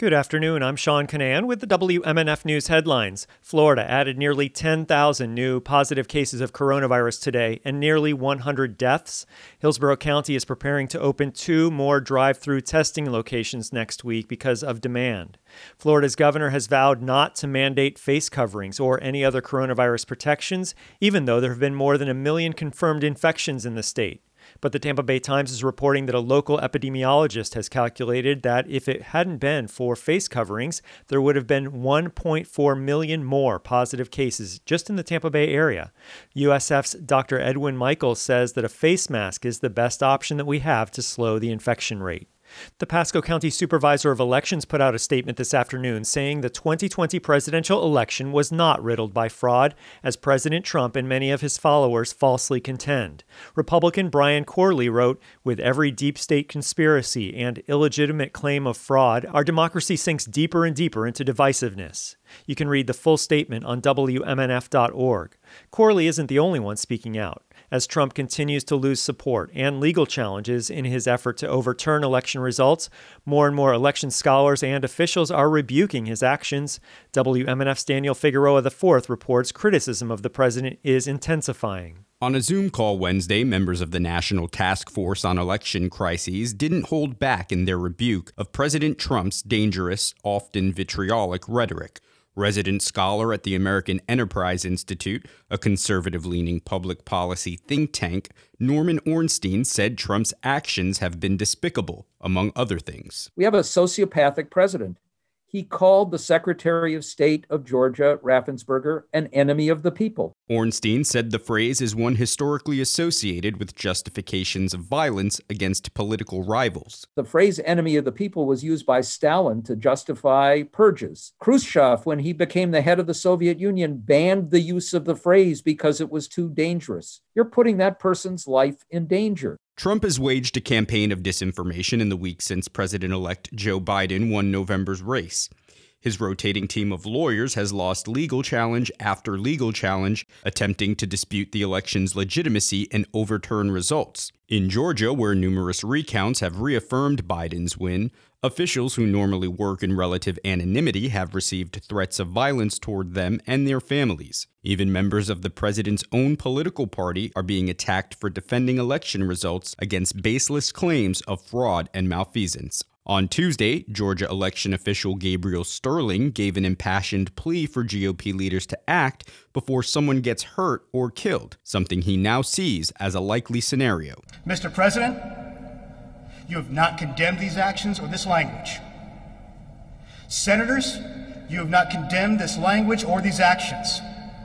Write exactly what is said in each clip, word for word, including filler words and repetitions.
Good afternoon. I'm Sean Canan with the W M N F News headlines. Florida added nearly ten thousand new positive cases of coronavirus today and nearly one hundred deaths. Hillsborough County is preparing to open two more drive-through testing locations next week because of demand. Florida's governor has vowed not to mandate face coverings or any other coronavirus protections, even though there have been more than a million confirmed infections in the state. But the Tampa Bay Times is reporting that a local epidemiologist has calculated that if it hadn't been for face coverings, there would have been one point four million more positive cases just in the Tampa Bay area. U S F's Doctor Edwin Michaels says that a face mask is the best option that we have to slow the infection rate. The Pasco County Supervisor of Elections put out a statement this afternoon saying the twenty twenty presidential election was not riddled by fraud, as President Trump and many of his followers falsely contend. Republican Brian Corley wrote, "With every deep state conspiracy and illegitimate claim of fraud, our democracy sinks deeper and deeper into divisiveness." You can read the full statement on W M N F dot org. Corley isn't the only one speaking out. As Trump continues to lose support and legal challenges in his effort to overturn election results, more and more election scholars and officials are rebuking his actions. W M N F's Daniel Figueroa the fourth reports criticism of the president is intensifying. On a Zoom call Wednesday, members of the National Task Force on Election Crises didn't hold back in their rebuke of President Trump's dangerous, often vitriolic rhetoric. Resident scholar at the American Enterprise Institute, a conservative-leaning public policy think tank, Norman Ornstein said Trump's actions have been despicable, among other things. We have a sociopathic president. He called the Secretary of State of Georgia, Raffensperger, an enemy of the people. Ornstein said the phrase is one historically associated with justifications of violence against political rivals. The phrase enemy of the people was used by Stalin to justify purges. Khrushchev, when he became the head of the Soviet Union, banned the use of the phrase because it was too dangerous. You're putting that person's life in danger. Trump has waged a campaign of disinformation in the weeks since President-elect Joe Biden won November's race. His rotating team of lawyers has lost legal challenge after legal challenge, attempting to dispute the election's legitimacy and overturn results. In Georgia, where numerous recounts have reaffirmed Biden's win, officials who normally work in relative anonymity have received threats of violence toward them and their families. Even members of the president's own political party are being attacked for defending election results against baseless claims of fraud and malfeasance. On Tuesday, Georgia election official Gabriel Sterling gave an impassioned plea for G O P leaders to act before someone gets hurt or killed, something he now sees as a likely scenario. Mister President, you have not condemned these actions or this language. Senators, you have not condemned this language or these actions.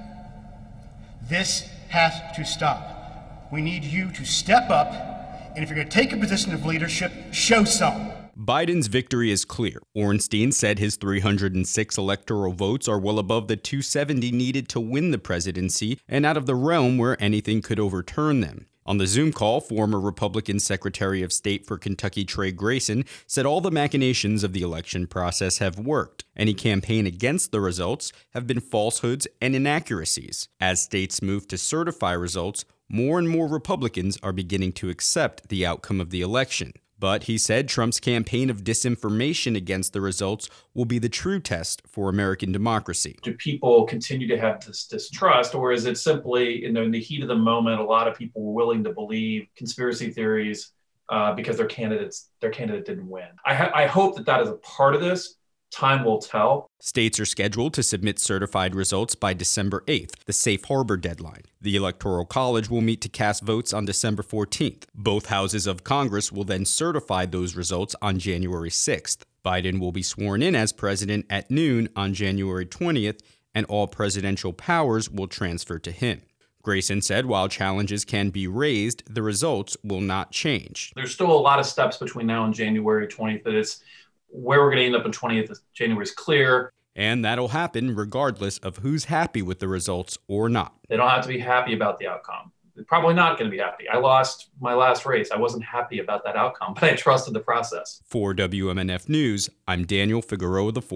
This has to stop. We need you to step up, and if you're going to take a position of leadership, show some. Biden's victory is clear. Ornstein said his three hundred six electoral votes are well above the two hundred seventy needed to win the presidency and out of the realm where anything could overturn them. On the Zoom call, former Republican Secretary of State for Kentucky Trey Grayson said all the machinations of the election process have worked. Any campaign against the results have been falsehoods and inaccuracies. As states move to certify results, more and more Republicans are beginning to accept the outcome of the election. But he said Trump's campaign of disinformation against the results will be the true test for American democracy. Do people continue to have this distrust, or is it simply, you know, in the heat of the moment, a lot of people were willing to believe conspiracy theories uh, because their candidates, their candidate didn't win? I, ha- I hope that that is a part of this. Time will tell. States are scheduled to submit certified results by December eighth, the safe harbor deadline. The Electoral College will meet to cast votes on December fourteenth. Both houses of Congress will then certify those results on January sixth. Biden will be sworn in as president at noon on January twentieth, and all presidential powers will transfer to him. Grayson said while challenges can be raised, the results will not change. There's still a lot of steps between now and January twentieth that it's where we're going to end up on twentieth of January is clear. And that'll happen regardless of who's happy with the results or not. They don't have to be happy about the outcome. They're probably not going to be happy. I lost my last race. I wasn't happy about that outcome, but I trusted the process. For W M N F News, I'm Daniel Figueroa the fourth.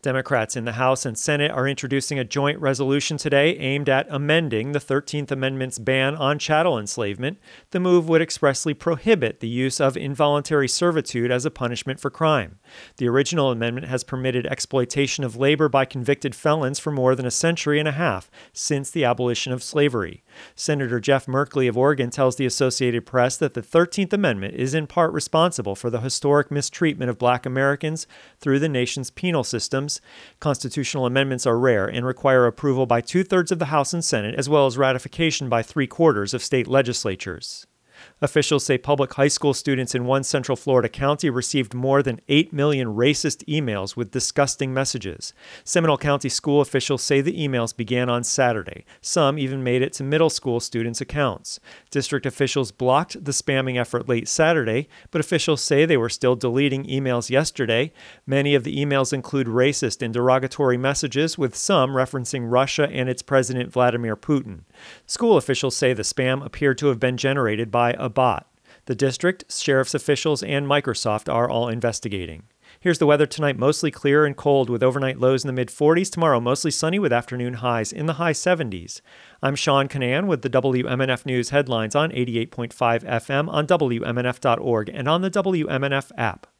Democrats in the House and Senate are introducing a joint resolution today aimed at amending the thirteenth Amendment's ban on chattel enslavement. The move would expressly prohibit the use of involuntary servitude as a punishment for crime. The original amendment has permitted exploitation of labor by convicted felons for more than a century and a half since the abolition of slavery. Senator Jeff Merkley of Oregon tells the Associated Press that the thirteenth Amendment is in part responsible for the historic mistreatment of Black Americans through the nation's penal systems. Constitutional amendments are rare and require approval by two-thirds of the House and Senate, as well as ratification by three-quarters of state legislatures. Officials say public high school students in one Central Florida county received more than eight million racist emails with disgusting messages. Seminole County school officials say the emails began on Saturday. Some even made it to middle school students' accounts. District officials blocked the spamming effort late Saturday, but officials say they were still deleting emails yesterday. Many of the emails include racist and derogatory messages, with some referencing Russia and its President Vladimir Putin. School officials say the spam appeared to have been generated by a bot. The district, sheriff's officials, and Microsoft are all investigating. Here's the weather tonight: mostly clear and cold with overnight lows in the mid forties. Tomorrow, mostly sunny with afternoon highs in the high seventies. I'm Sean Canan with the W M N F News headlines on eighty-eight point five F M, on W M N F dot org, and on the W M N F app.